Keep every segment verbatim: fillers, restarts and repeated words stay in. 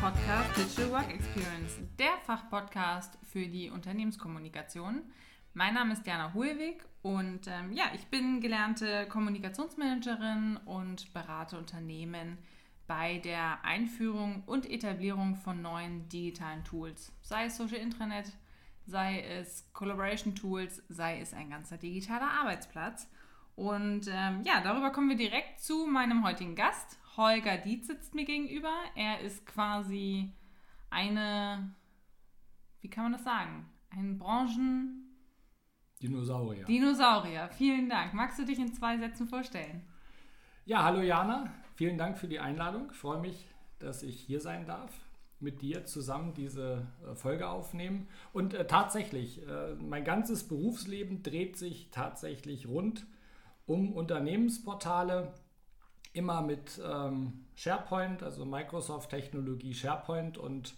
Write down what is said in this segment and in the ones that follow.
Podcast Digital Work Experience, der Fachpodcast für die Unternehmenskommunikation. Mein Name ist Diana Hohlweg und ähm, ja, ich bin gelernte Kommunikationsmanagerin und berate Unternehmen bei der Einführung und Etablierung von neuen digitalen Tools, sei es Social Intranet, sei es Collaboration Tools, sei es ein ganzer digitaler Arbeitsplatz. Und ähm, ja, darüber kommen wir direkt zu meinem heutigen Gast. Holger Dietz sitzt mir gegenüber. Er ist quasi eine, wie kann man das sagen, ein Branchen... Dinosaurier. Dinosaurier, vielen Dank. Magst du dich in zwei Sätzen vorstellen? Ja, hallo Jana, vielen Dank für die Einladung. Ich freue mich, dass ich hier sein darf, mit dir zusammen diese äh, Folge aufnehmen. Und äh, tatsächlich, äh, mein ganzes Berufsleben dreht sich tatsächlich rund um Unternehmensportale, immer mit ähm, SharePoint, also Microsoft-Technologie SharePoint. Und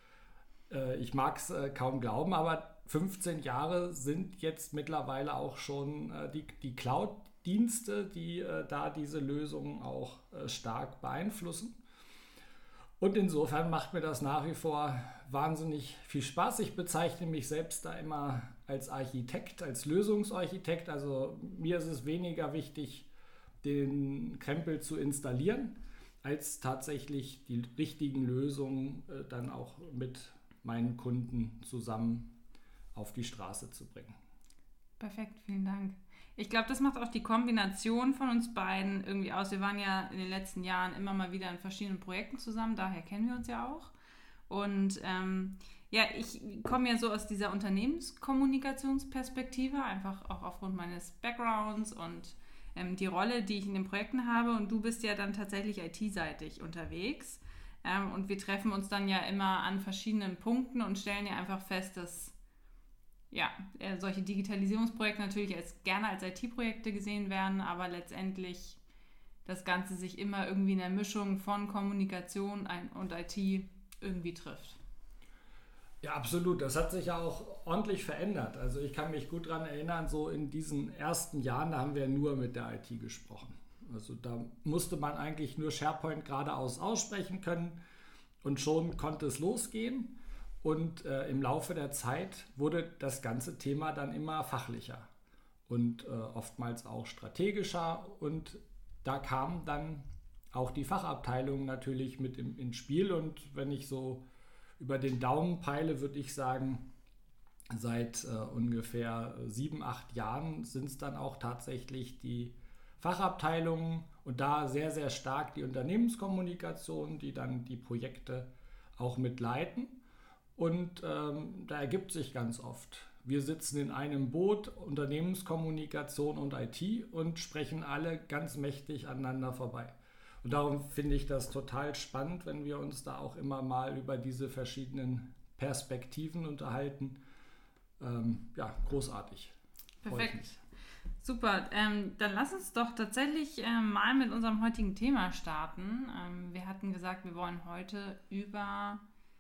äh, ich mag es äh, kaum glauben, aber fünfzehn Jahre sind jetzt mittlerweile auch schon äh, die, die Cloud-Dienste, die äh, da diese Lösungen auch äh, stark beeinflussen. Und insofern macht mir das nach wie vor wahnsinnig viel Spaß. Ich bezeichne mich selbst da immer als Architekt, als Lösungsarchitekt. Also mir ist es weniger wichtig, den Krempel zu installieren, als tatsächlich die richtigen Lösungen äh, dann auch mit meinen Kunden zusammen auf die Straße zu bringen. Perfekt, vielen Dank. Ich glaube, das macht auch die Kombination von uns beiden irgendwie aus. Wir waren ja in den letzten Jahren immer mal wieder in verschiedenen Projekten zusammen, daher kennen wir uns ja auch. Und ähm, ja, ich komme ja so aus dieser Unternehmenskommunikationsperspektive, einfach auch aufgrund meines Backgrounds und ähm, die Rolle, die ich in den Projekten habe. Und du bist ja dann tatsächlich I T-seitig unterwegs. Ähm, und wir treffen uns dann ja immer an verschiedenen Punkten und stellen ja einfach fest, dass ja, solche Digitalisierungsprojekte natürlich als, gerne als I T-Projekte gesehen werden, aber letztendlich das Ganze sich immer irgendwie in der Mischung von Kommunikation und I T irgendwie trifft. Ja, absolut. Das hat sich ja auch ordentlich verändert. Also ich kann mich gut daran erinnern, so in diesen ersten Jahren, da haben wir nur mit der I T gesprochen. Also da musste man eigentlich nur SharePoint geradeaus aussprechen können und schon konnte es losgehen. Und äh, im Laufe der Zeit wurde das ganze Thema dann immer fachlicher und äh, oftmals auch strategischer. Und da kamen dann auch die Fachabteilungen natürlich mit im, ins Spiel. Und wenn ich so über den Daumen peile, würde ich sagen, seit äh, ungefähr sieben, acht Jahren sind es dann auch tatsächlich die Fachabteilungen und da sehr, sehr stark die Unternehmenskommunikation, die dann die Projekte auch mitleiten. Und ähm, da ergibt sich ganz oft, wir sitzen in einem Boot, Unternehmenskommunikation und I T und sprechen alle ganz mächtig aneinander vorbei. Und darum finde ich das total spannend, wenn wir uns da auch immer mal über diese verschiedenen Perspektiven unterhalten. Ähm, ja, großartig. Perfekt. Super, ähm, dann lass uns doch tatsächlich ähm, mal mit unserem heutigen Thema starten. Ähm, wir hatten gesagt, wir wollen heute über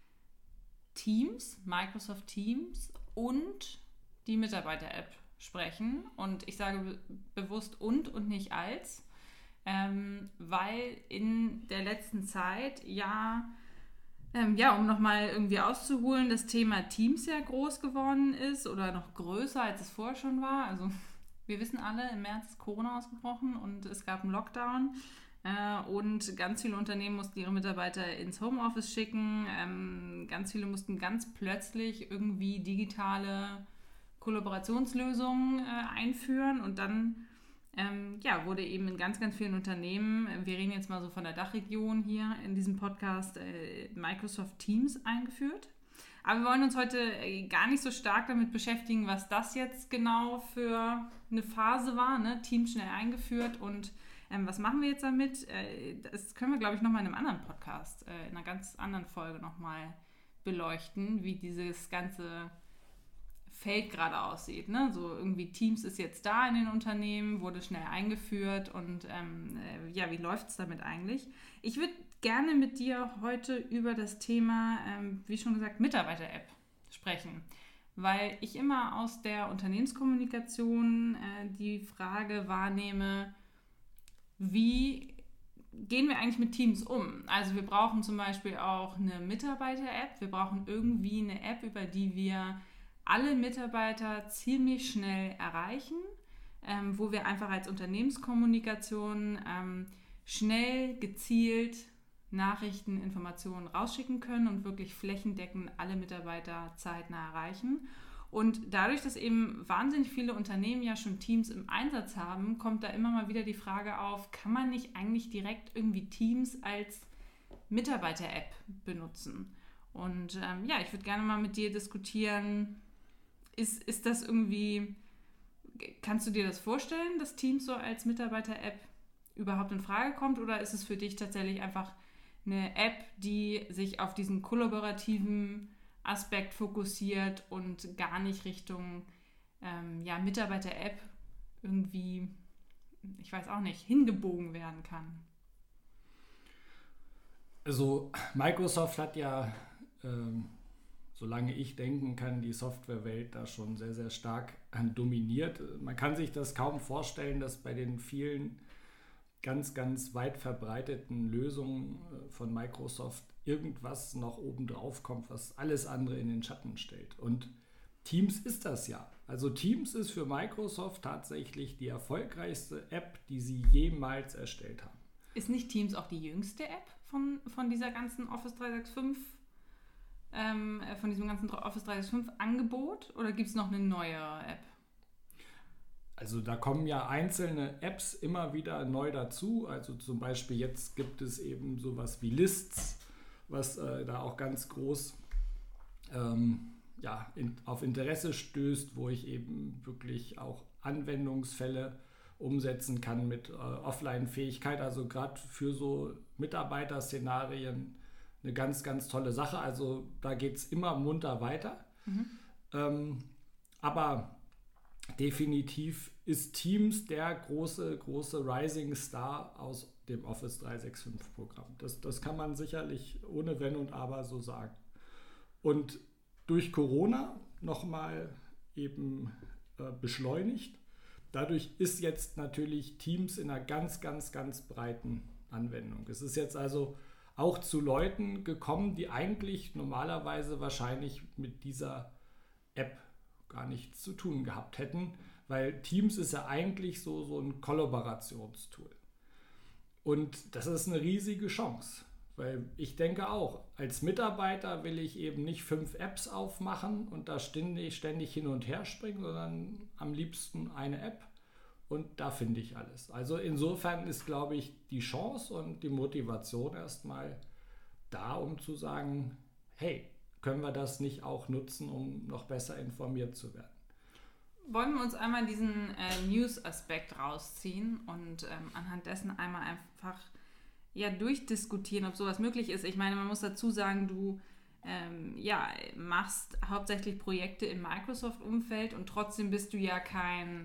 Teams, Microsoft Teams und die Mitarbeiter-App sprechen. Und ich sage be- bewusst und und nicht als, ähm, weil in der letzten Zeit ja, ähm, ja, um nochmal irgendwie auszuholen, das Thema Teams ja groß geworden ist oder noch größer, als es vorher schon war. Also wir wissen alle, im März ist Corona ausgebrochen und es gab einen Lockdown. Und ganz viele Unternehmen mussten ihre Mitarbeiter ins Homeoffice schicken. Ganz viele mussten ganz plötzlich irgendwie digitale Kollaborationslösungen einführen. Und dann ja, wurde eben in ganz, ganz vielen Unternehmen, wir reden jetzt mal so von der Dachregion hier in diesem Podcast, Microsoft Teams eingeführt. Aber wir wollen uns heute gar nicht so stark damit beschäftigen, was das jetzt genau für eine Phase war, ne? Teams schnell eingeführt und Ähm, was machen wir jetzt damit? Äh, das können wir, glaube ich, nochmal in einem anderen Podcast, äh, in einer ganz anderen Folge nochmal beleuchten, wie dieses ganze Feld gerade aussieht. Ne? So irgendwie Teams ist jetzt da in den Unternehmen, wurde schnell eingeführt und ähm, äh, ja, wie läuft es damit eigentlich? Ich würde gerne mit dir heute über das Thema, ähm, wie schon gesagt, Mitarbeiter-App sprechen. Weil ich immer aus der Unternehmenskommunikation äh, die Frage wahrnehme, wie gehen wir eigentlich mit Teams um? Also wir brauchen zum Beispiel auch eine Mitarbeiter-App. Wir brauchen irgendwie eine App, über die wir alle Mitarbeiter ziemlich schnell erreichen, ähm, wo wir einfach als Unternehmenskommunikation ähm, schnell, gezielt Nachrichten, Informationen rausschicken können und wirklich flächendeckend alle Mitarbeiter zeitnah erreichen. Und dadurch, dass eben wahnsinnig viele Unternehmen ja schon Teams im Einsatz haben, kommt da immer mal wieder die Frage auf, kann man nicht eigentlich direkt irgendwie Teams als Mitarbeiter-App benutzen? Und ähm, ja, ich würde gerne mal mit dir diskutieren, ist, ist das irgendwie, kannst du dir das vorstellen, dass Teams so als Mitarbeiter-App überhaupt in Frage kommt, oder ist es für dich tatsächlich einfach eine App, die sich auf diesen kollaborativen Aspekt fokussiert und gar nicht Richtung ähm, ja, Mitarbeiter-App irgendwie, ich weiß auch nicht, hingebogen werden kann? Also Microsoft hat ja, ähm, solange ich denken kann, die Softwarewelt da schon sehr, sehr stark dominiert. Man kann sich das kaum vorstellen, dass bei den vielen ganz, ganz weit verbreiteten Lösungen von Microsoft irgendwas noch oben drauf kommt, was alles andere in den Schatten stellt. Und Teams ist das ja. Also Teams ist für Microsoft tatsächlich die erfolgreichste App, die sie jemals erstellt haben. Ist nicht Teams auch die jüngste App von, von dieser ganzen Office dreihundertfünfundsechzig, ähm, von diesem ganzen Office dreihundertfünfundsechzig Angebot, oder gibt es noch eine neue App? Also da kommen ja einzelne Apps immer wieder neu dazu. Also zum Beispiel jetzt gibt es eben sowas wie Lists, was äh, da auch ganz groß ähm, ja, in, auf Interesse stößt, wo ich eben wirklich auch Anwendungsfälle umsetzen kann mit äh, Offline-Fähigkeit. Also gerade für so Mitarbeiterszenarien eine ganz, ganz tolle Sache. Also da geht es immer munter weiter. Mhm. Ähm, aber definitiv ist Teams der große, große Rising Star aus dem Office dreihundertfünfundsechzig Programm. Das, das kann man sicherlich ohne Wenn und Aber so sagen. Und durch Corona nochmal eben äh, beschleunigt. Dadurch ist jetzt natürlich Teams in einer ganz, ganz, ganz breiten Anwendung. Es ist jetzt also auch zu Leuten gekommen, die eigentlich normalerweise wahrscheinlich mit dieser App gar nichts zu tun gehabt hätten, weil Teams ist ja eigentlich so, so ein Kollaborationstool. Und das ist eine riesige Chance, weil ich denke auch, als Mitarbeiter will ich eben nicht fünf Apps aufmachen und da ständig, ständig hin und her springen, sondern am liebsten eine App und da finde ich alles. Also insofern ist, glaube ich, die Chance und die Motivation erstmal da, um zu sagen, hey, können wir das nicht auch nutzen, um noch besser informiert zu werden? Wollen wir uns einmal diesen äh, News-Aspekt rausziehen und ähm, anhand dessen einmal einfach ja, durchdiskutieren, ob sowas möglich ist. Ich meine, man muss dazu sagen, du ähm, ja, machst hauptsächlich Projekte im Microsoft-Umfeld und trotzdem bist du ja kein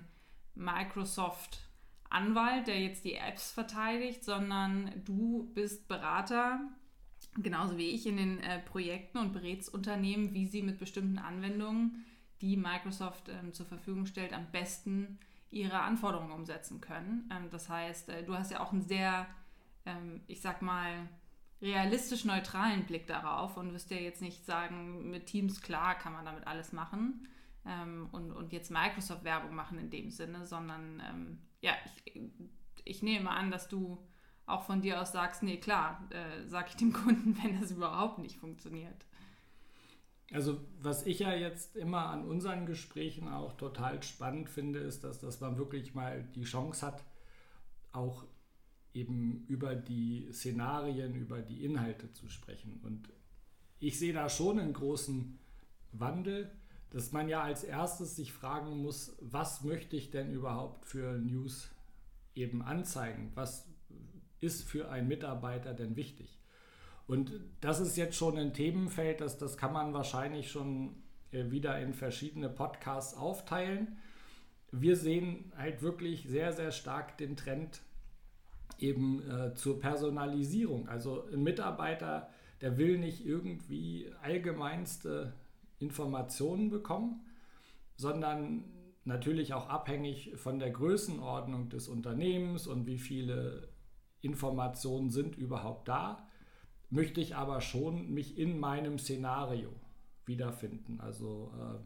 Microsoft-Anwalt, der jetzt die Apps verteidigt, sondern du bist Berater, genauso wie ich, in den äh, Projekten und berätst Unternehmen, wie sie mit bestimmten Anwendungen, die Microsoft ähm, zur Verfügung stellt, am besten ihre Anforderungen umsetzen können. Ähm, das heißt, äh, du hast ja auch einen sehr, ähm, ich sag mal, realistisch neutralen Blick darauf und wirst ja jetzt nicht sagen, mit Teams, klar, kann man damit alles machen ähm, und, und jetzt Microsoft-Werbung machen in dem Sinne, sondern ähm, ja, ich, ich nehme an, dass du auch von dir aus sagst, nee, klar, äh, sag ich dem Kunden, wenn das überhaupt nicht funktioniert. Also was ich ja jetzt immer an unseren Gesprächen auch total spannend finde, ist, dass, dass man wirklich mal die Chance hat, auch eben über die Szenarien, über die Inhalte zu sprechen. Und ich sehe da schon einen großen Wandel, dass man ja als erstes sich fragen muss, was möchte ich denn überhaupt für News eben anzeigen? Was ist für einen Mitarbeiter denn wichtig? Und das ist jetzt schon ein Themenfeld, das, das kann man wahrscheinlich schon wieder in verschiedene Podcasts aufteilen. Wir sehen halt wirklich sehr, sehr stark den Trend eben äh, zur Personalisierung. Also ein Mitarbeiter, der will nicht irgendwie allgemeinste Informationen bekommen, sondern natürlich auch abhängig von der Größenordnung des Unternehmens und wie viele Informationen sind überhaupt da, möchte ich aber schon mich in meinem Szenario wiederfinden. Also äh,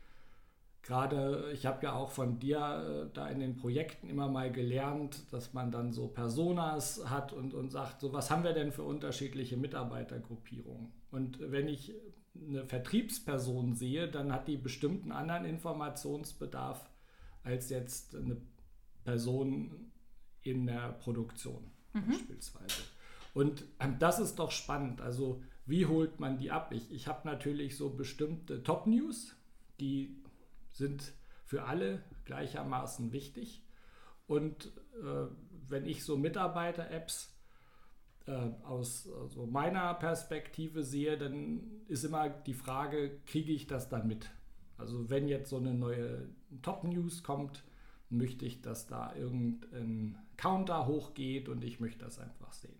gerade, ich habe ja auch von dir äh, da in den Projekten immer mal gelernt, dass man dann so Personas hat und, und sagt, so was haben wir denn für unterschiedliche Mitarbeitergruppierungen? Und wenn ich eine Vertriebsperson sehe, dann hat die bestimmten anderen Informationsbedarf als jetzt eine Person in der Produktion mhm. beispielsweise. Und ähm, das ist doch spannend. Also wie holt man die ab? Ich, ich habe natürlich so bestimmte Top-News, die sind für alle gleichermaßen wichtig. Und äh, wenn ich so Mitarbeiter-Apps äh, aus also meiner Perspektive sehe, dann ist immer die Frage, kriege ich das dann mit? Also wenn jetzt so eine neue Top-News kommt, möchte ich, dass da irgendein Counter hochgeht und ich möchte das einfach sehen.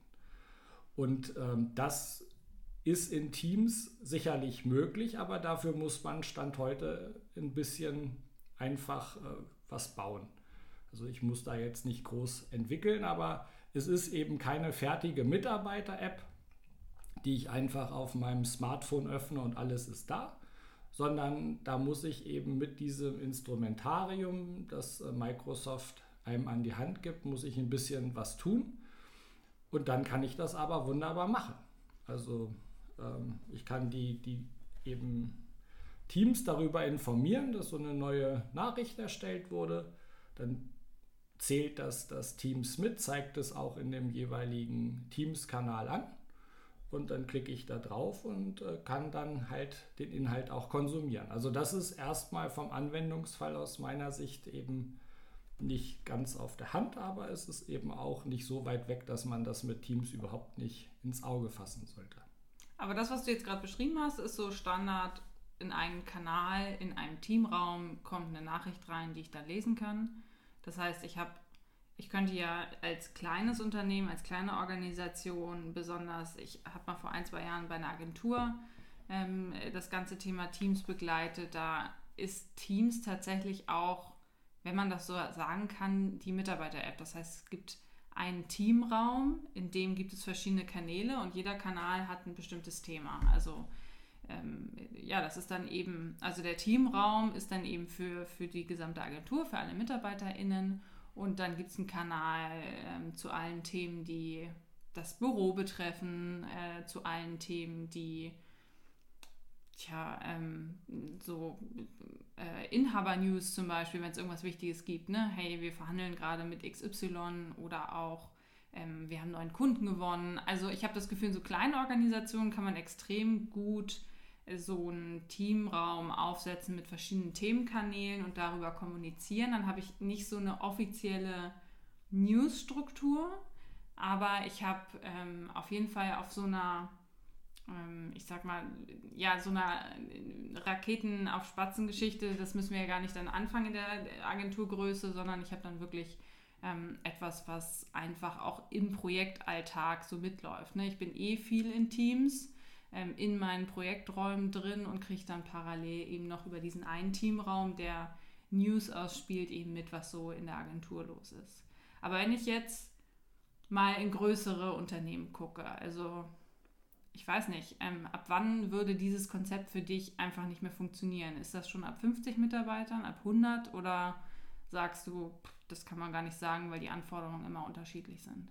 Und ähm, das ist in Teams sicherlich möglich, aber dafür muss man Stand heute ein bisschen einfach äh, was bauen. Also ich muss da jetzt nicht groß entwickeln, aber es ist eben keine fertige Mitarbeiter-App, die ich einfach auf meinem Smartphone öffne und alles ist da, sondern da muss ich eben mit diesem Instrumentarium, das äh, Microsoft einem an die Hand gibt, muss ich ein bisschen was tun und dann kann ich das aber wunderbar machen. Also ich kann die, die eben Teams darüber informieren, dass so eine neue Nachricht erstellt wurde. Dann zählt das das Teams mit, zeigt es auch in dem jeweiligen Teams-Kanal an. Und dann klicke ich da drauf und äh, kann dann halt den Inhalt auch konsumieren. Also das ist erstmal vom Anwendungsfall aus meiner Sicht eben nicht ganz auf der Hand, aber es ist eben auch nicht so weit weg, dass man das mit Teams überhaupt nicht ins Auge fassen sollte. Aber das, was du jetzt gerade beschrieben hast, ist so Standard in einem Kanal, in einem Teamraum kommt eine Nachricht rein, die ich dann lesen kann. Das heißt, ich habe, ich könnte ja als kleines Unternehmen, als kleine Organisation besonders, ich habe mal vor ein, zwei Jahren bei einer Agentur ähm, das ganze Thema Teams begleitet. Da ist Teams tatsächlich auch, wenn man das so sagen kann, die Mitarbeiter-App. Das heißt, es gibt einen Teamraum, in dem gibt es verschiedene Kanäle und jeder Kanal hat ein bestimmtes Thema. Also ähm, ja, das ist dann eben, also der Teamraum ist dann eben für, für die gesamte Agentur, für alle MitarbeiterInnen und dann gibt es einen Kanal ähm, zu allen Themen, die das Büro betreffen, äh, zu allen Themen, die Tja, ähm, so äh, Inhaber-News zum Beispiel, wenn es irgendwas Wichtiges gibt, ne? Hey, wir verhandeln gerade mit X Y oder auch ähm, wir haben neuen Kunden gewonnen. Also ich habe das Gefühl, in so kleinen Organisationen kann man extrem gut äh, so einen Teamraum aufsetzen mit verschiedenen Themenkanälen und darüber kommunizieren. Dann habe ich nicht so eine offizielle News-Struktur, aber ich habe ähm, auf jeden Fall auf so einer ich sag mal, ja, so eine Raketen auf Spatzen-Geschichte, das müssen wir ja gar nicht dann anfangen in der Agenturgröße, sondern ich habe dann wirklich ähm, etwas, was einfach auch im Projektalltag so mitläuft. Ne? Ich bin eh viel in Teams, ähm, in meinen Projekträumen drin und kriege dann parallel eben noch über diesen einen Teamraum, der News ausspielt, eben mit, was so in der Agentur los ist. Aber wenn ich jetzt mal in größere Unternehmen gucke, also ich weiß nicht, ähm, ab wann würde dieses Konzept für dich einfach nicht mehr funktionieren? Ist das schon ab fünfzig Mitarbeitern, ab hundert oder sagst du, das kann man gar nicht sagen, weil die Anforderungen immer unterschiedlich sind?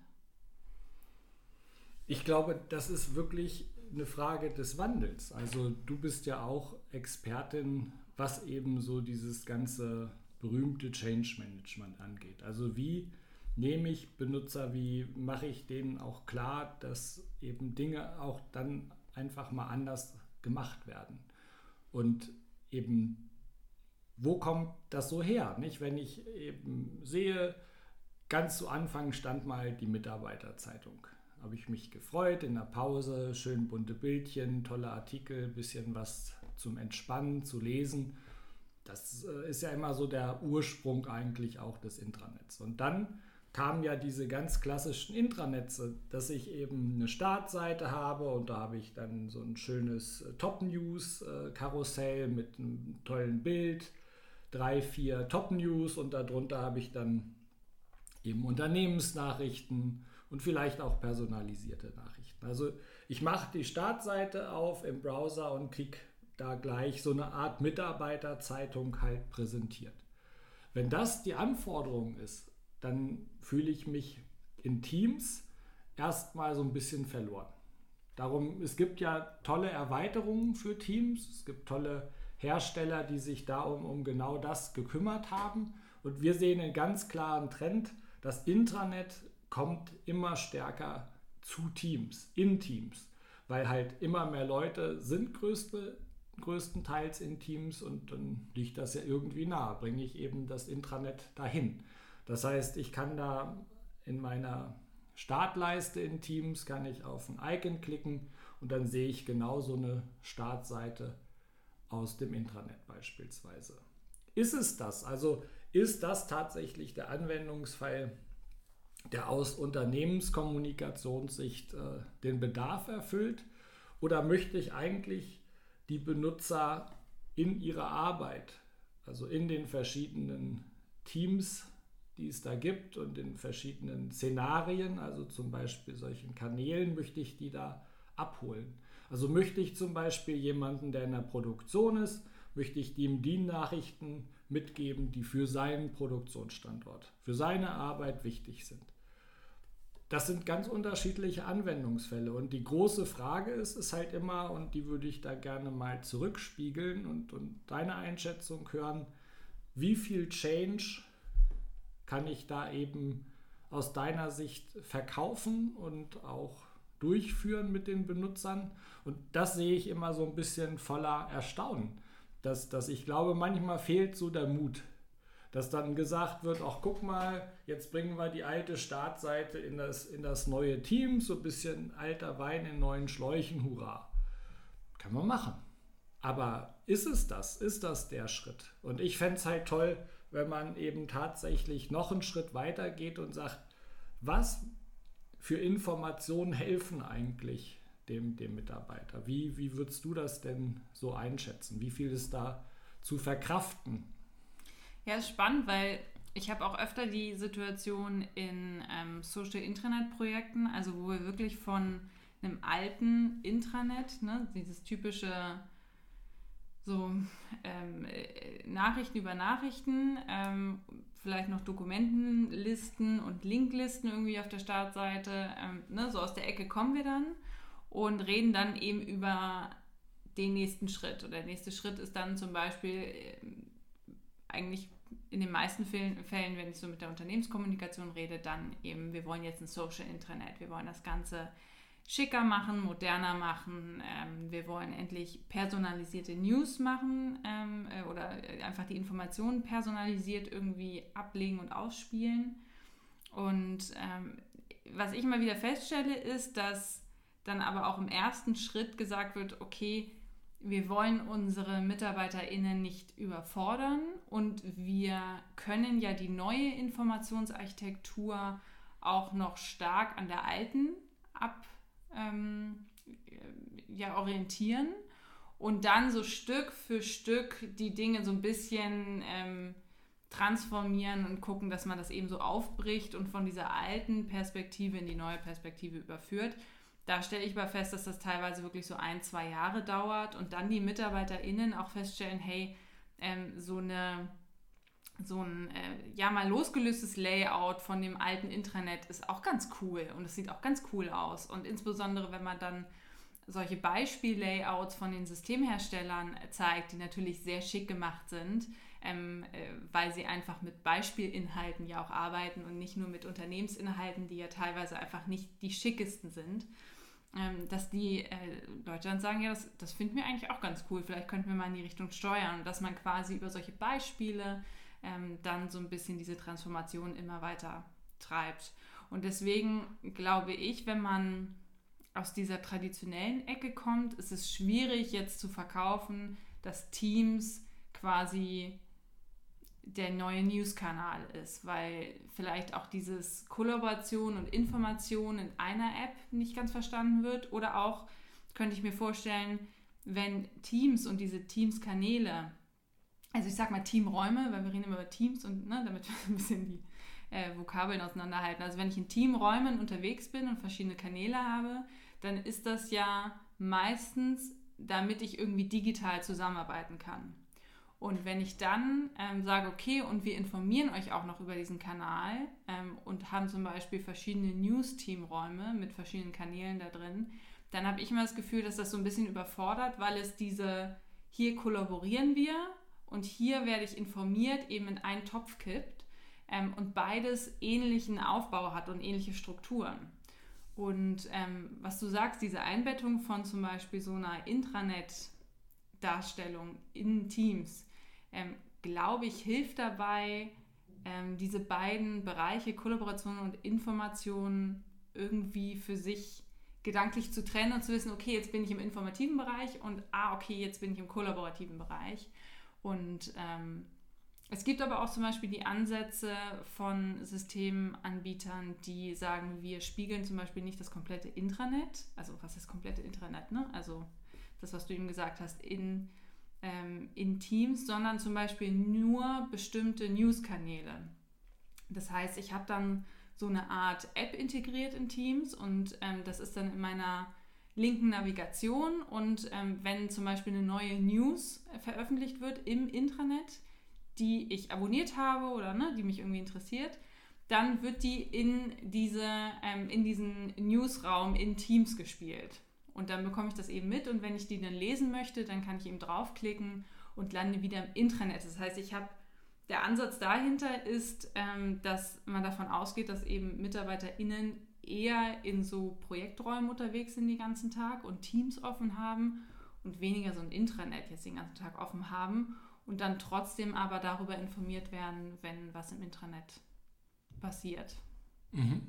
Ich glaube, das ist wirklich eine Frage des Wandels. Also du bist ja auch Expertin, was eben so dieses ganze berühmte Change Management angeht. Also wie nehme ich Benutzer, wie mache ich denen auch klar, dass eben Dinge auch dann einfach mal anders gemacht werden. Und eben, wo kommt das so her? Nicht? Wenn ich eben sehe, ganz zu Anfang stand mal die Mitarbeiterzeitung. Habe ich mich gefreut, in der Pause, schön bunte Bildchen, tolle Artikel, bisschen was zum Entspannen, zu lesen. Das ist ja immer so der Ursprung eigentlich auch des Intranets. Und dann kamen ja diese ganz klassischen Intranetze, dass ich eben eine Startseite habe und da habe ich dann so ein schönes Top-News-Karussell mit einem tollen Bild, drei, vier Top-News und darunter habe ich dann eben Unternehmensnachrichten und vielleicht auch personalisierte Nachrichten. Also ich mache die Startseite auf im Browser und kriege da gleich so eine Art Mitarbeiterzeitung halt präsentiert. Wenn das die Anforderung ist, dann fühle ich mich in Teams erstmal so ein bisschen verloren. Darum, es gibt ja tolle Erweiterungen für Teams, es gibt tolle Hersteller, die sich da um, um genau das gekümmert haben. Und wir sehen einen ganz klaren Trend, das Intranet kommt immer stärker zu Teams, in Teams, weil halt immer mehr Leute sind größte, größtenteils in Teams und dann liegt das ja irgendwie nahe, bringe ich eben das Intranet dahin. Das heißt, ich kann da in meiner Startleiste in Teams, kann ich auf ein Icon klicken und dann sehe ich genau so eine Startseite aus dem Intranet beispielsweise. Ist es das? Also ist das tatsächlich der Anwendungsfall, der aus Unternehmenskommunikationssicht äh, den Bedarf erfüllt? Oder möchte ich eigentlich die Benutzer in ihrer Arbeit, also in den verschiedenen Teams, die es da gibt und in verschiedenen Szenarien, also zum Beispiel solchen Kanälen, möchte ich die da abholen? Also möchte ich zum Beispiel jemanden, der in der Produktion ist, möchte ich ihm die Nachrichten mitgeben, die für seinen Produktionsstandort, für seine Arbeit wichtig sind. Das sind ganz unterschiedliche Anwendungsfälle und die große Frage ist, ist halt immer, und die würde ich da gerne mal zurückspiegeln und, und deine Einschätzung hören, wie viel Change kann ich da eben aus deiner Sicht verkaufen und auch durchführen mit den Benutzern? Und das sehe ich immer so ein bisschen voller Erstaunen, dass, dass ich glaube, manchmal fehlt so der Mut, dass dann gesagt wird, ach guck mal, jetzt bringen wir die alte Startseite in das, in das neue Team, so ein bisschen alter Wein in neuen Schläuchen, hurra. Kann man machen. Aber ist es das? Ist das der Schritt? Und ich fände es halt toll, wenn man eben tatsächlich noch einen Schritt weiter geht und sagt, was für Informationen helfen eigentlich dem, dem Mitarbeiter? Wie, wie würdest du das denn so einschätzen? Wie viel ist da zu verkraften? Ja, ist spannend, weil ich habe auch öfter die Situation in ähm, Social-Intranet-Projekten, also wo wir wirklich von einem alten Intranet, ne, dieses typische so ähm, Nachrichten über Nachrichten, ähm, vielleicht noch Dokumentenlisten und Linklisten irgendwie auf der Startseite, ähm, ne, so aus der Ecke kommen wir dann und reden dann eben über den nächsten Schritt. Und der nächste Schritt ist dann zum Beispiel äh, eigentlich in den meisten Fällen, wenn ich so mit der Unternehmenskommunikation rede, dann eben, wir wollen jetzt ein Social Intranet, wir wollen das Ganze schicker machen, moderner machen, ähm, wir wollen endlich personalisierte News machen ähm, äh, oder einfach die Informationen personalisiert irgendwie ablegen und ausspielen. Und ähm, was ich immer wieder feststelle, ist, dass dann aber auch im ersten Schritt gesagt wird, okay, wir wollen unsere MitarbeiterInnen nicht überfordern und wir können ja die neue Informationsarchitektur auch noch stark an der alten ab ähm, ja, orientieren und dann so Stück für Stück die Dinge so ein bisschen ähm, transformieren und gucken, dass man das eben so aufbricht und von dieser alten Perspektive in die neue Perspektive überführt. Da stelle ich aber fest, dass das teilweise wirklich so ein, zwei Jahre dauert und dann die MitarbeiterInnen auch feststellen, hey, ähm, so eine so ein äh, ja mal losgelöstes Layout von dem alten Intranet ist auch ganz cool und es sieht auch ganz cool aus. Und insbesondere, wenn man dann solche Beispiel-Layouts von den Systemherstellern zeigt, die natürlich sehr schick gemacht sind, ähm, äh, weil sie einfach mit Beispielinhalten ja auch arbeiten und nicht nur mit Unternehmensinhalten, die ja teilweise einfach nicht die schickesten sind. Ähm, dass die äh, Leute dann sagen, ja, das, das finden wir eigentlich auch ganz cool, vielleicht könnten wir mal in die Richtung steuern und dass man quasi über solche Beispiele ähm, dann so ein bisschen diese Transformation immer weiter treibt. Und deswegen glaube ich, wenn man aus dieser traditionellen Ecke kommt, ist es schwierig jetzt zu verkaufen, dass Teams quasi der neue News-Kanal ist, weil vielleicht auch dieses Kollaboration und Information in einer App nicht ganz verstanden wird oder auch, könnte ich mir vorstellen, wenn Teams und diese Teams-Kanäle, also ich sag mal Teamräume, weil wir reden immer über Teams und ne, damit wir ein bisschen die, äh, Vokabeln auseinanderhalten. Also wenn ich in Teamräumen unterwegs bin und verschiedene Kanäle habe, dann ist das ja meistens, damit ich irgendwie digital zusammenarbeiten kann. Und wenn ich dann ähm, sage, okay, und wir informieren euch auch noch über diesen Kanal ähm, und haben zum Beispiel verschiedene News-Team-Räume mit verschiedenen Kanälen da drin, dann habe ich immer das Gefühl, dass das so ein bisschen überfordert, weil es diese, hier kollaborieren wir und hier werde ich informiert, eben in einen Topf kippt ähm, und beides ähnlichen Aufbau hat und ähnliche Strukturen. Und ähm, was du sagst, diese Einbettung von zum Beispiel so einer Intranet-Darstellung in Teams, ähm, glaube ich, hilft dabei, ähm, diese beiden Bereiche Kollaboration und Information irgendwie für sich gedanklich zu trennen und zu wissen, okay, jetzt bin ich im informativen Bereich und ah, okay, jetzt bin ich im kollaborativen Bereich. Und ähm, es gibt aber auch zum Beispiel die Ansätze von Systemanbietern, die sagen, wir spiegeln zum Beispiel nicht das komplette Intranet, also was ist das komplette Intranet, ne? Also das, was du eben gesagt hast, in, ähm, in Teams, sondern zum Beispiel nur bestimmte News-Kanäle. Das heißt, ich habe dann so eine Art App integriert in Teams und ähm, das ist dann in meiner linken Navigation und ähm, wenn zum Beispiel eine neue News veröffentlicht wird im Intranet, die ich abonniert habe oder ne, die mich irgendwie interessiert, dann wird die in, diese, ähm, in diesen Newsraum in Teams gespielt. Und dann bekomme ich das eben mit und wenn ich die dann lesen möchte, dann kann ich eben draufklicken und lande wieder im Intranet. Das heißt, ich habe der Ansatz dahinter ist, ähm, dass man davon ausgeht, dass eben MitarbeiterInnen eher in so Projekträumen unterwegs sind den ganzen Tag und Teams offen haben und weniger so ein Intranet jetzt den ganzen Tag offen haben und dann trotzdem aber darüber informiert werden, wenn was im Intranet passiert. Mhm.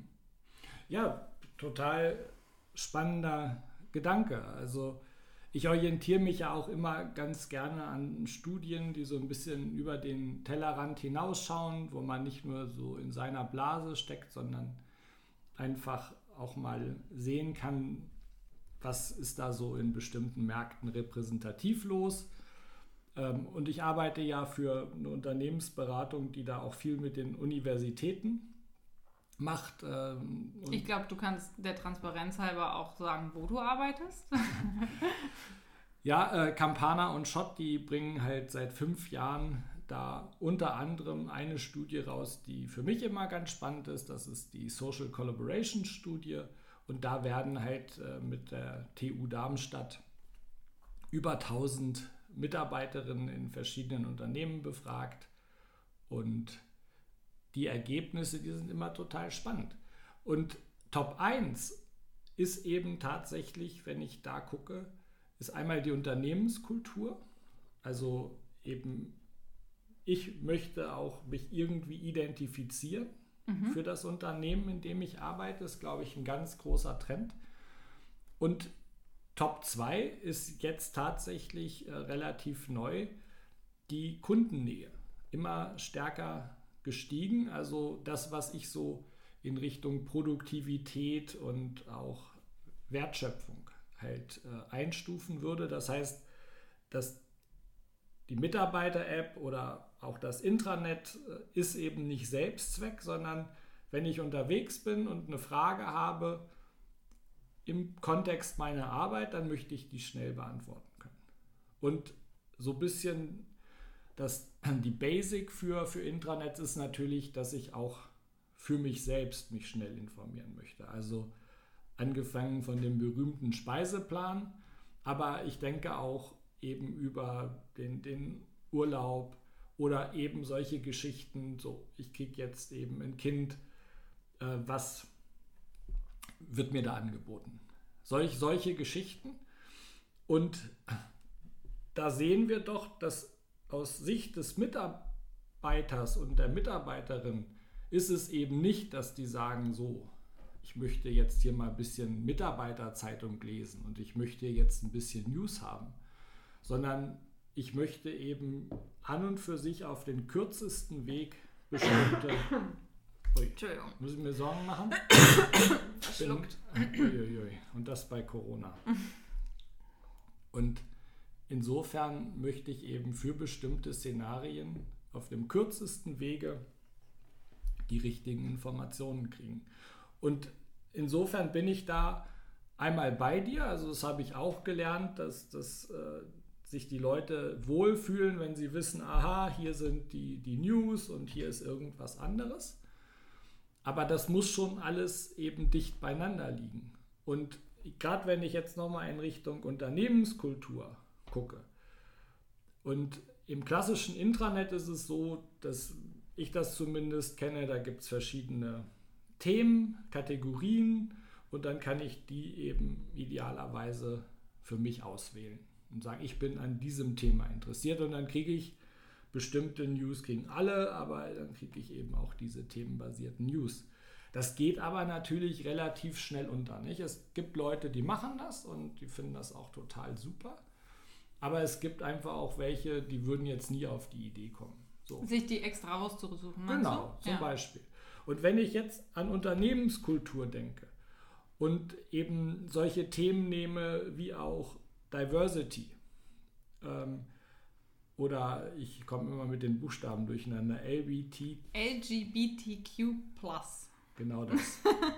Ja, total spannender Gedanke. Also ich orientiere mich ja auch immer ganz gerne an Studien, die so ein bisschen über den Tellerrand hinausschauen, wo man nicht nur so in seiner Blase steckt, sondern einfach auch mal sehen kann, was ist da so in bestimmten Märkten repräsentativ los. Und ich arbeite ja für eine Unternehmensberatung, die da auch viel mit den Universitäten macht. Ich glaube, du kannst der Transparenz halber auch sagen, wo du arbeitest. Ja, äh, Campana und Schott, die bringen halt seit fünf Jahren da unter anderem eine Studie raus, die für mich immer ganz spannend ist. Das ist die Social Collaboration Studie. Und da werden halt äh, mit der T U Darmstadt über tausend Mitarbeiterinnen in verschiedenen Unternehmen befragt. Und die Ergebnisse, die sind immer total spannend. Und Top eins ist eben tatsächlich, wenn ich da gucke, ist einmal die Unternehmenskultur. Also eben, ich möchte auch mich irgendwie identifizieren mhm. für das Unternehmen, in dem ich arbeite. Das ist, glaube ich, ein ganz großer Trend. Und Top zwei ist jetzt tatsächlich äh, relativ neu, die Kundennähe. Immer stärker gestiegen. Also das, was ich so in Richtung Produktivität und auch Wertschöpfung halt äh, einstufen würde. Das heißt, dass die Mitarbeiter-App oder auch das Intranet äh, ist eben nicht Selbstzweck, sondern wenn ich unterwegs bin und eine Frage habe im Kontext meiner Arbeit, dann möchte ich die schnell beantworten können. Und so ein bisschen das, die Basic für, für Intranets ist natürlich, dass ich auch für mich selbst mich schnell informieren möchte. Also angefangen von dem berühmten Speiseplan, aber ich denke auch eben über den, den Urlaub oder eben solche Geschichten, so ich kriege jetzt eben ein Kind, äh, was wird mir da angeboten? Solch, solche Geschichten. Und da sehen wir doch, dass aus Sicht des Mitarbeiters und der Mitarbeiterin ist es eben nicht, dass die sagen, so, ich möchte jetzt hier mal ein bisschen Mitarbeiterzeitung lesen und ich möchte jetzt ein bisschen News haben, sondern ich möchte eben an und für sich auf den kürzesten Weg bestimmte... Ui, Entschuldigung. muss ich mir Sorgen machen? Verschluckt. Uiuiui. Und das bei Corona. Und insofern möchte ich eben für bestimmte Szenarien auf dem kürzesten Wege die richtigen Informationen kriegen. Und insofern bin ich da einmal bei dir, also das habe ich auch gelernt, dass, dass äh, sich die Leute wohlfühlen, wenn sie wissen, aha, hier sind die, die News und hier ist irgendwas anderes. Aber das muss schon alles eben dicht beieinander liegen. Und gerade wenn ich jetzt nochmal in Richtung Unternehmenskultur gucke, und im klassischen Intranet ist es so, dass ich das zumindest kenne, da gibt es verschiedene Themen, Kategorien und dann kann ich die eben idealerweise für mich auswählen und sagen, ich bin an diesem Thema interessiert und dann kriege ich bestimmte News, kriegen alle, aber dann kriege ich eben auch diese themenbasierten News. Das geht aber natürlich relativ schnell unter. Nicht? Es gibt Leute, die machen das und die finden das auch total super. Aber es gibt einfach auch welche, die würden jetzt nie auf die Idee kommen. So. Sich die extra rauszusuchen. Genau, du? zum ja. Beispiel. Und wenn ich jetzt an Unternehmenskultur denke und eben solche Themen nehme wie auch Diversity ähm, oder ich komme immer mit den Buchstaben durcheinander, L B T L G B T Q plus. Genau das.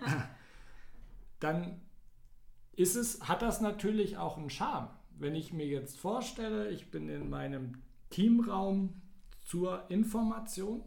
Dann ist es, hat das natürlich auch einen Charme. Wenn ich mir jetzt vorstelle, ich bin in meinem Teamraum zur Information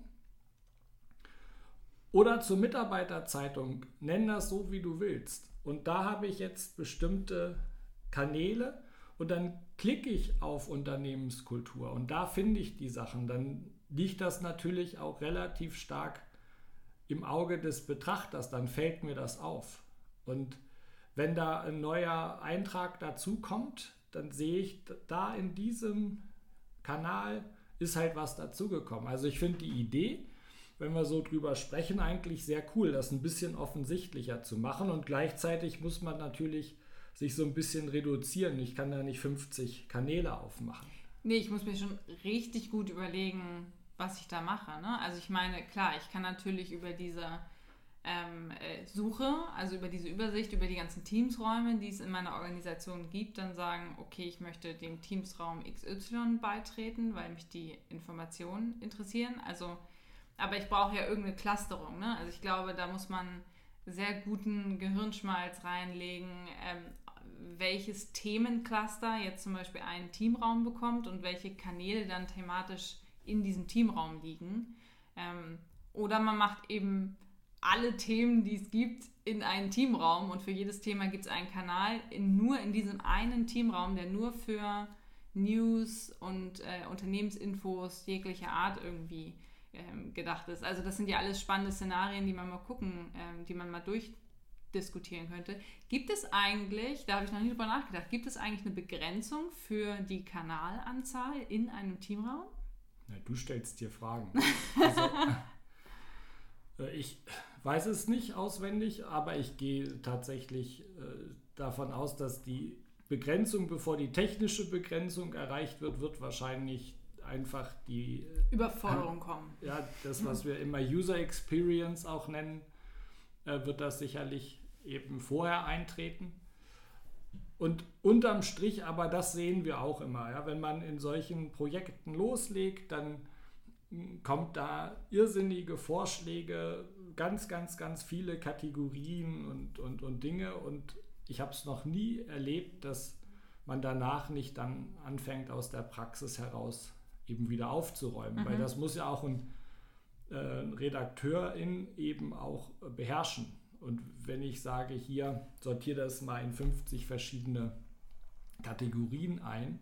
oder zur Mitarbeiterzeitung, nenn das so, wie du willst. Und da habe ich jetzt bestimmte Kanäle und dann klicke ich auf Unternehmenskultur und da finde ich die Sachen. Dann liegt das natürlich auch relativ stark im Auge des Betrachters, dann fällt mir das auf. Und wenn da ein neuer Eintrag dazu kommt, dann sehe ich, da in diesem Kanal ist halt was dazugekommen. Also ich finde die Idee, wenn wir so drüber sprechen, eigentlich sehr cool, das ein bisschen offensichtlicher zu machen. Und gleichzeitig muss man natürlich sich so ein bisschen reduzieren. Ich kann da nicht fünfzig Kanäle aufmachen. Nee, ich muss mir schon richtig gut überlegen, was ich da mache. Ne? Also ich meine, klar, ich kann natürlich über diese ähm, äh, Suche, also über diese Übersicht, über die ganzen Teamsräume, die es in meiner Organisation gibt, dann sagen, okay, ich möchte dem Teamsraum X Y beitreten, weil mich die Informationen interessieren. Also, aber ich brauche ja irgendeine Clusterung. Ne? Also ich glaube, da muss man sehr guten Gehirnschmalz reinlegen, ähm, welches Themencluster jetzt zum Beispiel einen Teamraum bekommt und welche Kanäle dann thematisch in diesem Teamraum liegen. Ähm, oder man macht eben alle Themen, die es gibt, in einen Teamraum und für jedes Thema gibt es einen Kanal in, nur in diesem einen Teamraum, der nur für News und äh, Unternehmensinfos jeglicher Art irgendwie ähm, gedacht ist. Also das sind ja alles spannende Szenarien, die man mal gucken, ähm, die man mal durchdiskutieren könnte. Gibt es eigentlich, da habe ich noch nie drüber nachgedacht, gibt es eigentlich eine Begrenzung für die Kanalanzahl in einem Teamraum? Ja, du stellst dir Fragen. Also, äh, ich weiß es nicht auswendig, aber ich gehe tatsächlich äh, davon aus, dass die Begrenzung, bevor die technische Begrenzung erreicht wird, wird wahrscheinlich einfach die Überforderung äh, kommen. Ja, das, was wir immer User Experience auch nennen, äh, wird das sicherlich eben vorher eintreten. Und unterm Strich, aber das sehen wir auch immer, ja, wenn man in solchen Projekten loslegt, dann kommt da irrsinnige Vorschläge, ganz, ganz, ganz viele Kategorien und, und, und Dinge und ich habe es noch nie erlebt, dass man danach nicht dann anfängt, aus der Praxis heraus eben wieder aufzuräumen, mhm. weil das muss ja auch ein äh, Redakteurin eben auch beherrschen. Und wenn ich sage, hier sortiere das mal in fünfzig verschiedene Kategorien ein,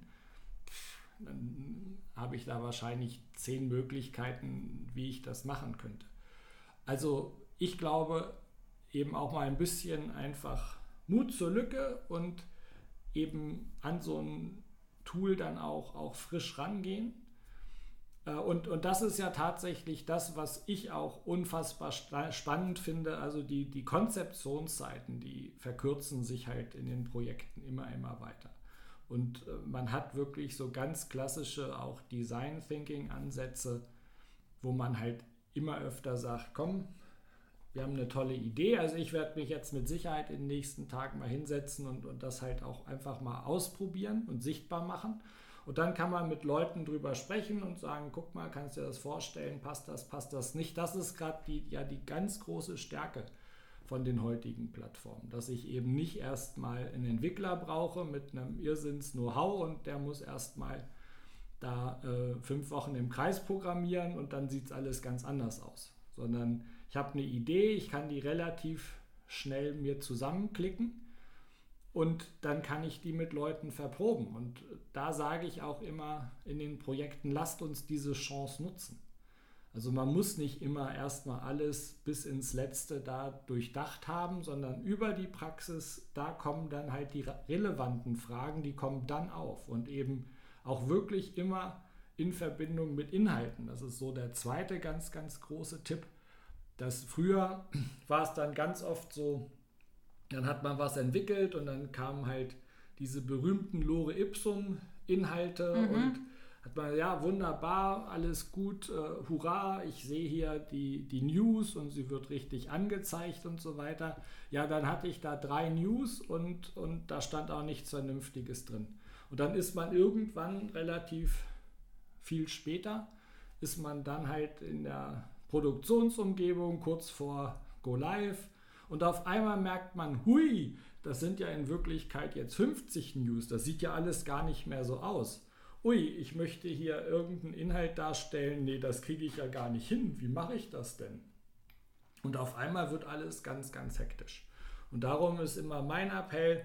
dann habe ich da wahrscheinlich zehn Möglichkeiten, wie ich das machen könnte. Also ich glaube, eben auch mal ein bisschen einfach Mut zur Lücke und eben an so ein Tool dann auch, auch frisch rangehen. Und, und das ist ja tatsächlich das, was ich auch unfassbar spannend finde. Also die, die Konzeptionszeiten, die verkürzen sich halt in den Projekten immer, immer weiter. Und man hat wirklich so ganz klassische auch Design Thinking Ansätze, wo man halt immer öfter sagt, komm, wir haben eine tolle Idee. Also ich werde mich jetzt mit Sicherheit in den nächsten Tagen mal hinsetzen und, und das halt auch einfach mal ausprobieren und sichtbar machen. Und dann kann man mit Leuten drüber sprechen und sagen, guck mal, kannst du dir das vorstellen, passt das, passt das nicht. Das ist gerade die, ja, die ganz große Stärke von den heutigen Plattformen, dass ich eben nicht erstmal einen Entwickler brauche mit einem Irrsinns-Know-how und der muss erstmal da äh, fünf Wochen im Kreis programmieren und dann sieht es alles ganz anders aus. Sondern ich habe eine Idee, ich kann die relativ schnell mir zusammenklicken und dann kann ich die mit Leuten verproben. Und da sage ich auch immer in den Projekten, lasst uns diese Chance nutzen. Also man muss nicht immer erstmal alles bis ins Letzte da durchdacht haben, sondern über die Praxis, da kommen dann halt die relevanten Fragen, die kommen dann auf und eben auch wirklich immer in Verbindung mit Inhalten. Das ist so der zweite ganz, ganz große Tipp. Dass früher war es dann ganz oft so, dann hat man was entwickelt und dann kamen halt diese berühmten Lore Ipsum Inhalte mhm. und hat man, ja, wunderbar, alles gut, äh, hurra, ich sehe hier die, die News und sie wird richtig angezeigt und so weiter. Ja, dann hatte ich da drei News und, und da stand auch nichts Vernünftiges drin. Und dann ist man irgendwann relativ viel später, ist man dann halt in der Produktionsumgebung kurz vor Go Live und auf einmal merkt man, hui, das sind ja in Wirklichkeit jetzt fünfzig News, das sieht ja alles gar nicht mehr so aus. Ui, ich möchte hier irgendeinen Inhalt darstellen, nee, das kriege ich ja gar nicht hin, wie mache ich das denn? Und auf einmal wird alles ganz, ganz hektisch. Und darum ist immer mein Appell,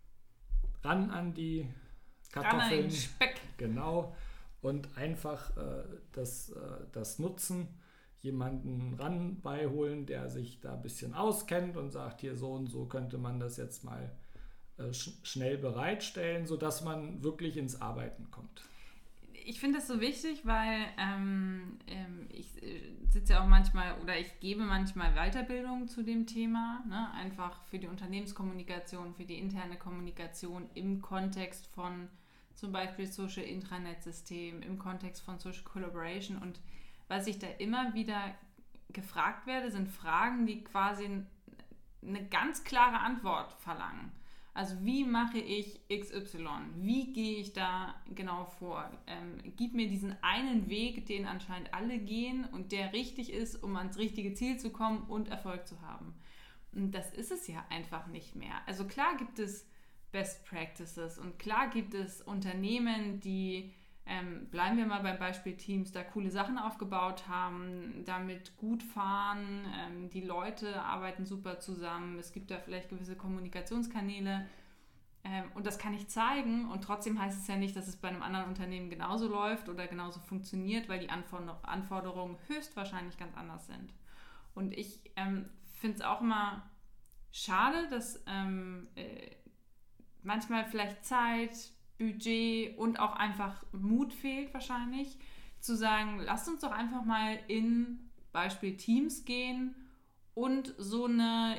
ran an die Kartoffeln, ran an den Speck. Genau, und einfach äh, das, äh, das nutzen, jemanden ran beiholen, der sich da ein bisschen auskennt und sagt, hier so und so könnte man das jetzt mal äh, sch- schnell bereitstellen, sodass man wirklich ins Arbeiten kommt. Ich finde das so wichtig, weil ähm, ähm, ich äh, sitze ja auch manchmal oder ich gebe manchmal Weiterbildung zu dem Thema, ne? Einfach für die Unternehmenskommunikation, für die interne Kommunikation im Kontext von zum Beispiel Social Intranet System, im Kontext von Social Collaboration, und was ich da immer wieder gefragt werde, sind Fragen, die quasi eine ganz klare Antwort verlangen. Also wie mache ich X Y? Wie gehe ich da genau vor? Ähm, gib mir diesen einen Weg, den anscheinend alle gehen und der richtig ist, um ans richtige Ziel zu kommen und Erfolg zu haben. Und das ist es ja einfach nicht mehr. Also klar gibt es Best Practices und klar gibt es Unternehmen, die, ähm, bleiben wir mal beim Beispiel Teams, da coole Sachen aufgebaut haben, damit gut fahren, ähm, die Leute arbeiten super zusammen, es gibt da vielleicht gewisse Kommunikationskanäle, ähm, und das kann ich zeigen, und trotzdem heißt es ja nicht, dass es bei einem anderen Unternehmen genauso läuft oder genauso funktioniert, weil die Anfor- Anforderungen höchstwahrscheinlich ganz anders sind. Und ich ähm, finde es auch immer schade, dass ähm, äh, manchmal vielleicht Zeit, Budget und auch einfach Mut fehlt wahrscheinlich, zu sagen, lasst uns doch einfach mal in Beispiel Teams gehen und so eine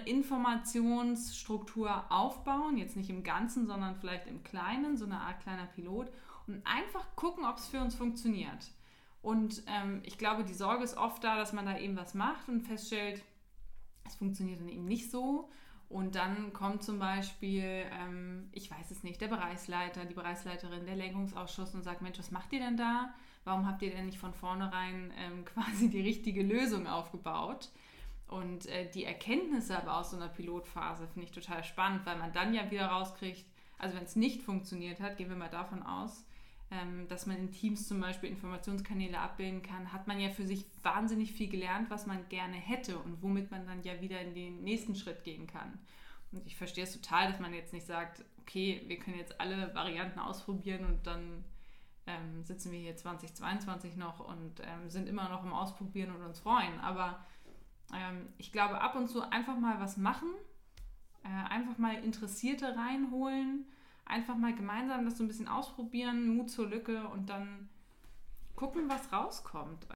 Informationsstruktur aufbauen, jetzt nicht im Ganzen, sondern vielleicht im Kleinen, so eine Art kleiner Pilot, und einfach gucken, ob es für uns funktioniert. Und ähm, ich glaube, die Sorge ist oft da, dass man da eben was macht und feststellt, es funktioniert dann eben nicht so. Und dann kommt zum Beispiel, ähm, ich weiß es nicht, der Bereichsleiter, die Bereichsleiterin, der Lenkungsausschuss und sagt, Mensch, was macht ihr denn da? Warum habt ihr denn nicht von vornherein ähm, quasi die richtige Lösung aufgebaut? Und äh, die Erkenntnisse aber aus so einer Pilotphase finde ich total spannend, weil man dann ja wieder rauskriegt, also wenn es nicht funktioniert hat, gehen wir mal davon aus, ähm, dass man in Teams zum Beispiel Informationskanäle abbilden kann, hat man ja für sich wahnsinnig viel gelernt, was man gerne hätte und womit man dann ja wieder in den nächsten Schritt gehen kann. Und ich verstehe es total, dass man jetzt nicht sagt, okay, wir können jetzt alle Varianten ausprobieren und dann ähm, sitzen wir hier zwanzig zweiundzwanzig noch und ähm, sind immer noch im Ausprobieren und uns freuen. Aber ähm, ich glaube, ab und zu einfach mal was machen, äh, einfach mal Interessierte reinholen, einfach mal gemeinsam das so ein bisschen ausprobieren, Mut zur Lücke und dann gucken, was rauskommt.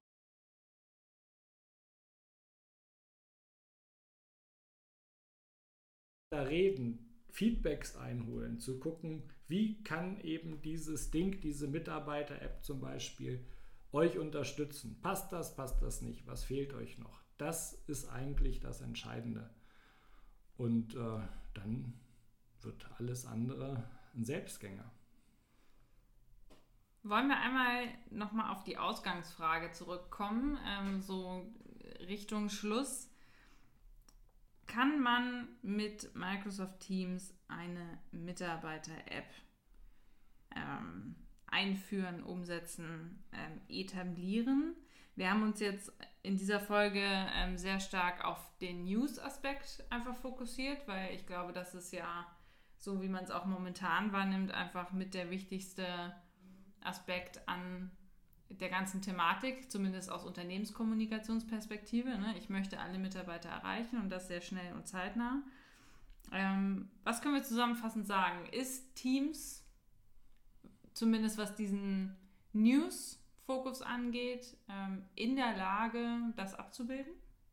Da reden, Feedbacks einholen, zu gucken, wie kann eben dieses Ding, diese Mitarbeiter-App zum Beispiel, euch unterstützen. Passt das, passt das nicht? Was fehlt euch noch? Das ist eigentlich das Entscheidende. Und äh, dann wird alles andere ein Selbstgänger. Wollen wir einmal nochmal auf die Ausgangsfrage zurückkommen, ähm, so Richtung Schluss. Kann man mit Microsoft Teams eine Mitarbeiter-App ähm, einführen, umsetzen, ähm, etablieren? Wir haben uns jetzt in dieser Folge ähm, sehr stark auf den News-Aspekt einfach fokussiert, weil ich glaube, das ist ja, so wie man es auch momentan wahrnimmt, einfach mit der wichtigste Aspekt an der ganzen Thematik, zumindest aus Unternehmenskommunikationsperspektive. Ne? Ich möchte alle Mitarbeiter erreichen und das sehr schnell und zeitnah. Ähm, was können wir zusammenfassend sagen? Ist Teams, zumindest was diesen News-Fokus angeht, ähm, in der Lage, das abzubilden?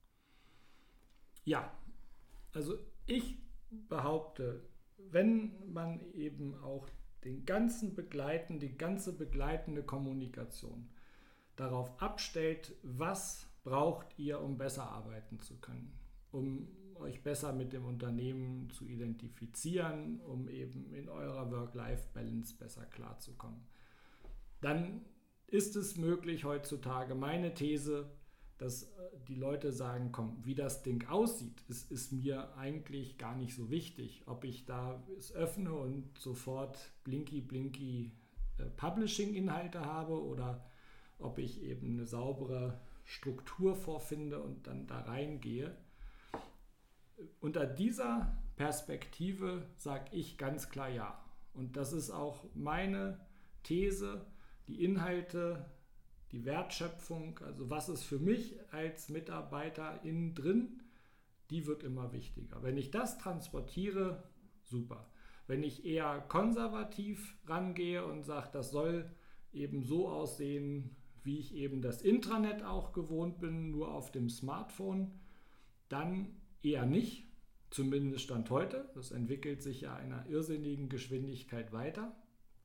Ja, also ich behaupte, wenn man eben auch den ganzen begleiten, die ganze begleitende Kommunikation darauf abstellt, was braucht ihr, um besser arbeiten zu können, um euch besser mit dem Unternehmen zu identifizieren, um eben in eurer Work-Life-Balance besser klarzukommen. Dann ist es möglich heutzutage, meine These, dass die Leute sagen, komm, wie das Ding aussieht, ist, ist mir eigentlich gar nicht so wichtig. Ob ich da es öffne und sofort blinky blinky äh, Publishing-Inhalte habe oder ob ich eben eine saubere Struktur vorfinde und dann da reingehe. Unter dieser Perspektive sage ich ganz klar ja. Und das ist auch meine These, die Inhalte, die Wertschöpfung, also was ist für mich als Mitarbeiter innen drin, die wird immer wichtiger. Wenn ich das transportiere, super. Wenn ich eher konservativ rangehe und sage, das soll eben so aussehen, wie ich eben das Intranet auch gewohnt bin, nur auf dem Smartphone, dann eher nicht, zumindest Stand heute. Das entwickelt sich ja in einer irrsinnigen Geschwindigkeit weiter.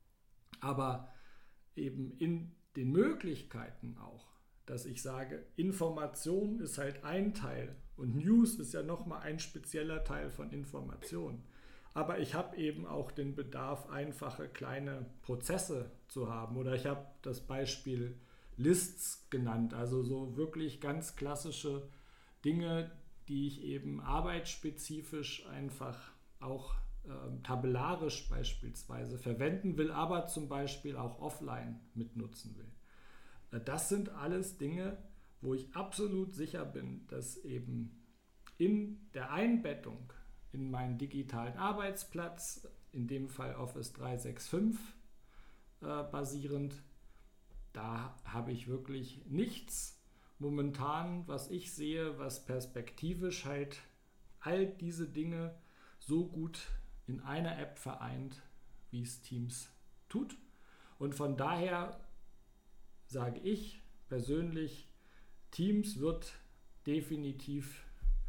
Aber eben in den Möglichkeiten auch, dass ich sage, Information ist halt ein Teil und News ist ja nochmal ein spezieller Teil von Information. Aber ich habe eben auch den Bedarf, einfache kleine Prozesse zu haben. Oder ich habe das Beispiel Lists genannt, also so wirklich ganz klassische Dinge, die ich eben arbeitsspezifisch einfach auch äh, tabellarisch beispielsweise verwenden will, aber zum Beispiel auch offline mitnutzen will. Äh, das sind alles Dinge, wo ich absolut sicher bin, dass eben in der Einbettung in meinen digitalen Arbeitsplatz, in dem Fall Office dreihundertfünfundsechzig äh, basierend, da habe ich wirklich nichts momentan, was ich sehe, was perspektivisch halt all diese Dinge so gut in einer App vereint, wie es Teams tut. Und von daher sage ich persönlich, Teams wird definitiv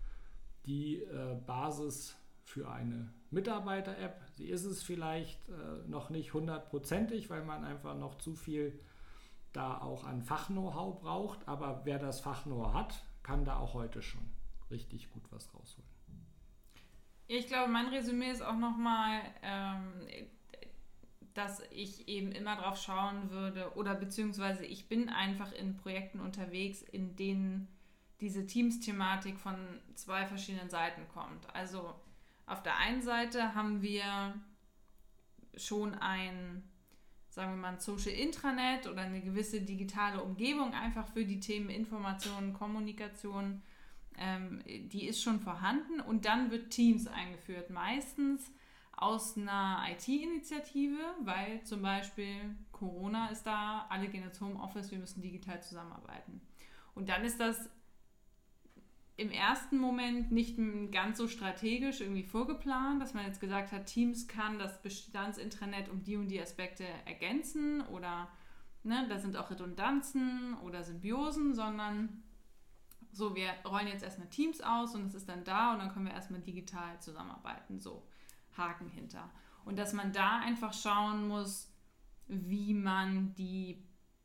die äh, Basis für eine Mitarbeiter-App. Sie ist es vielleicht äh, noch nicht hundertprozentig, weil man einfach noch zu viel da auch an Fach-Know-how braucht, aber wer das Fach-Know-how hat, kann da auch heute schon richtig gut was rausholen. Ich glaube, mein Resümee ist auch nochmal, ähm, dass ich eben immer drauf schauen würde, oder beziehungsweise ich bin einfach in Projekten unterwegs, in denen diese Teams-Thematik von zwei verschiedenen Seiten kommt. Also auf der einen Seite haben wir schon ein, sagen wir mal, ein Social Intranet oder eine gewisse digitale Umgebung einfach für die Themen Information, Kommunikation, ähm, die ist schon vorhanden und dann wird Teams eingeführt, meistens aus einer I T-Initiative, weil zum Beispiel Corona ist da, alle gehen ins Homeoffice, wir müssen digital zusammenarbeiten. Und dann ist das im ersten Moment nicht ganz so strategisch irgendwie vorgeplant, dass man jetzt gesagt hat, Teams kann das Bestandsintranet um die und die Aspekte ergänzen oder ne, da sind auch Redundanzen oder Symbiosen, sondern so, wir rollen jetzt erstmal Teams aus und es ist dann da und dann können wir erstmal digital zusammenarbeiten, so, Haken hinter. Und dass man da einfach schauen muss, wie man die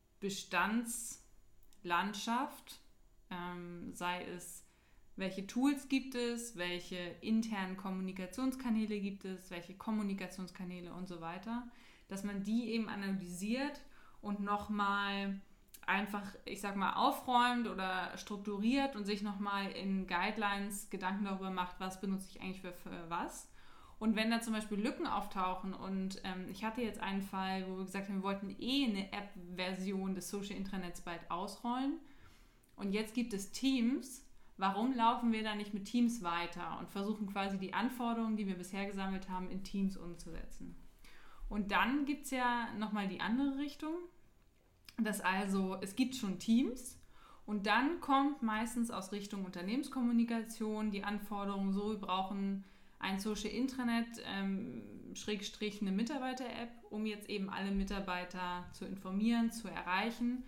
Bestandslandschaft, ähm, sei es welche Tools gibt es, welche internen Kommunikationskanäle gibt es, welche Kommunikationskanäle und so weiter, dass man die eben analysiert und nochmal einfach, ich sag mal, aufräumt oder strukturiert und sich nochmal in Guidelines Gedanken darüber macht, was benutze ich eigentlich für, für was. Und wenn da zum Beispiel Lücken auftauchen und ähm, ich hatte jetzt einen Fall, wo wir gesagt haben, wir wollten eh eine App-Version des Social Intranets bald ausrollen und jetzt gibt es Teams, warum laufen wir da nicht mit Teams weiter und versuchen quasi die Anforderungen, die wir bisher gesammelt haben, in Teams umzusetzen. Und dann gibt es ja nochmal die andere Richtung, dass also es gibt schon Teams und dann kommt meistens aus Richtung Unternehmenskommunikation die Anforderung, so wir brauchen ein Social Intranet, ähm, Schrägstrich eine Mitarbeiter-App, um jetzt eben alle Mitarbeiter zu informieren, zu erreichen.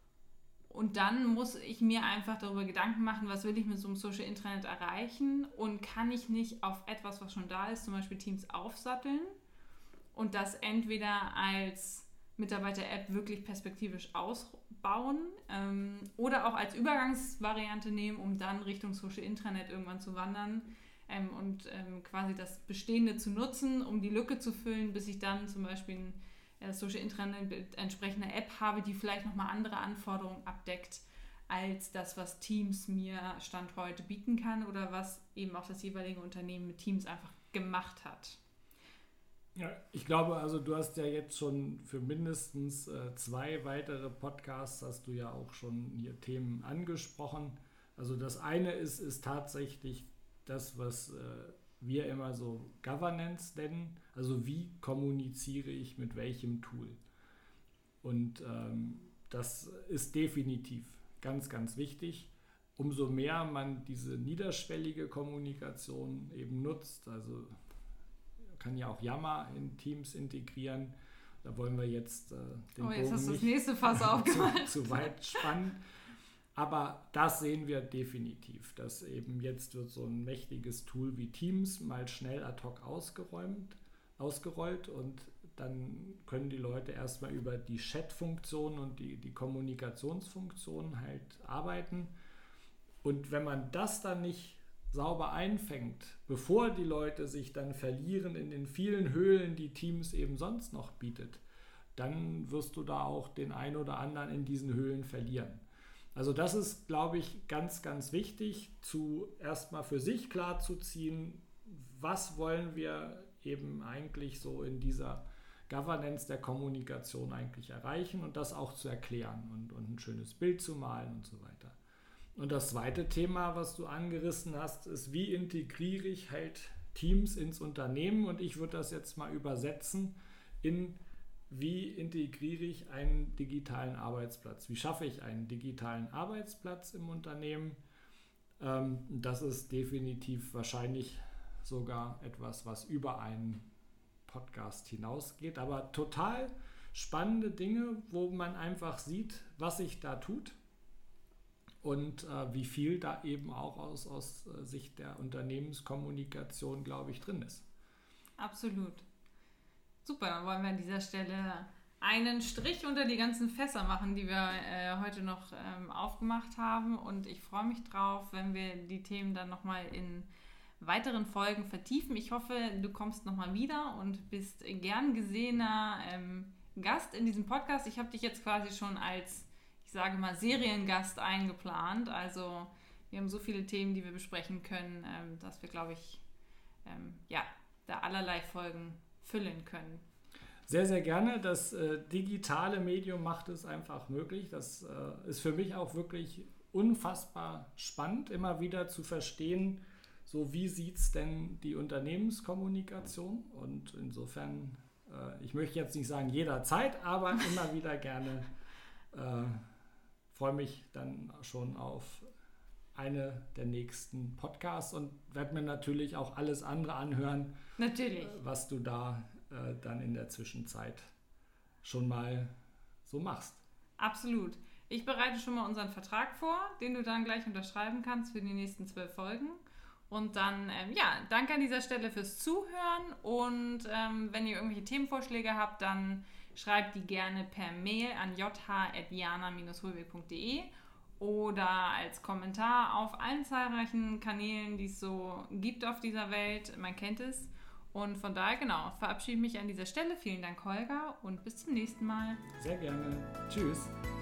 Und dann muss ich mir einfach darüber Gedanken machen, was will ich mit so einem Social Intranet erreichen und kann ich nicht auf etwas, was schon da ist, zum Beispiel Teams aufsatteln und das entweder als Mitarbeiter-App wirklich perspektivisch ausbauen ähm, oder auch als Übergangsvariante nehmen, um dann Richtung Social Intranet irgendwann zu wandern. Ähm, und ähm, quasi das Bestehende zu nutzen, um die Lücke zu füllen, bis ich dann zum Beispiel ein äh, Social Intranet entsprechende App habe, die vielleicht nochmal andere Anforderungen abdeckt, als das, was Teams mir Stand heute bieten kann oder was eben auch das jeweilige Unternehmen mit Teams einfach gemacht hat. Ja, ich glaube, also du hast ja jetzt schon für mindestens äh, zwei weitere Podcasts, hast du ja auch schon hier Themen angesprochen. Also das eine ist, ist tatsächlich das, was äh, wir immer so Governance nennen, also wie kommuniziere ich mit welchem Tool. Und ähm, das ist definitiv ganz, ganz wichtig. Umso mehr man diese niederschwellige Kommunikation eben nutzt, also kann ja auch Yammer in Teams integrieren, da wollen wir jetzt äh, den oh, jetzt Bogen hast du das nicht nächste Fass aufgemacht. zu, zu weit spannen. Aber das sehen wir definitiv, dass eben jetzt wird so ein mächtiges Tool wie Teams mal schnell ad hoc ausgeräumt, ausgerollt und dann können die Leute erstmal über die Chat-Funktion und die, die Kommunikationsfunktion halt arbeiten. Und wenn man das dann nicht sauber einfängt, bevor die Leute sich dann verlieren in den vielen Höhlen, die Teams eben sonst noch bietet, dann wirst du da auch den einen oder anderen in diesen Höhlen verlieren. Also das ist, glaube ich, ganz, ganz wichtig, zu erstmal für sich klarzuziehen, was wollen wir eben eigentlich so in dieser Governance der Kommunikation eigentlich erreichen und das auch zu erklären und, und ein schönes Bild zu malen und so weiter. Und das zweite Thema, was du angerissen hast, ist, wie integriere ich halt Teams ins Unternehmen und ich würde das jetzt mal übersetzen in wie integriere ich einen digitalen Arbeitsplatz? Wie schaffe ich einen digitalen Arbeitsplatz im Unternehmen? Ähm, das ist definitiv wahrscheinlich sogar etwas, was über einen Podcast hinausgeht, aber total spannende Dinge, wo man einfach sieht, was sich da tut und äh, wie viel da eben auch aus, aus äh, Sicht der Unternehmenskommunikation, glaube ich, drin ist. Absolut. Super, dann wollen wir an dieser Stelle einen Strich unter die ganzen Fässer machen, die wir äh, heute noch ähm, aufgemacht haben. Und ich freue mich drauf, wenn wir die Themen dann nochmal in weiteren Folgen vertiefen. Ich hoffe, du kommst nochmal wieder und bist gern gesehener ähm, Gast in diesem Podcast. Ich habe dich jetzt quasi schon als, ich sage mal, Seriengast eingeplant. Also wir haben so viele Themen, die wir besprechen können, ähm, dass wir, glaube ich, ähm, ja, da allerlei Folgen füllen können. Sehr, sehr gerne. Das äh, digitale Medium macht es einfach möglich. Das äh, ist für mich auch wirklich unfassbar spannend, immer wieder zu verstehen, so wie sieht es denn die Unternehmenskommunikation? Und insofern, äh, ich möchte jetzt nicht sagen jederzeit, aber immer wieder gerne. Äh, freue mich dann schon auf eine der nächsten Podcasts und werde mir natürlich auch alles andere anhören, natürlich, was du da äh, dann in der Zwischenzeit schon mal so machst. Absolut. Ich bereite schon mal unseren Vertrag vor, den du dann gleich unterschreiben kannst für die nächsten zwölf Folgen. Und dann, ähm, ja, danke an dieser Stelle fürs Zuhören und ähm, wenn ihr irgendwelche Themenvorschläge habt, dann schreibt die gerne per Mail an j h at jana dash holweg punkt de oder als Kommentar auf allen zahlreichen Kanälen, die es so gibt auf dieser Welt. Man kennt es. Und von daher, genau, verabschiede ich mich an dieser Stelle. Vielen Dank, Holger, und bis zum nächsten Mal. Sehr gerne. Tschüss.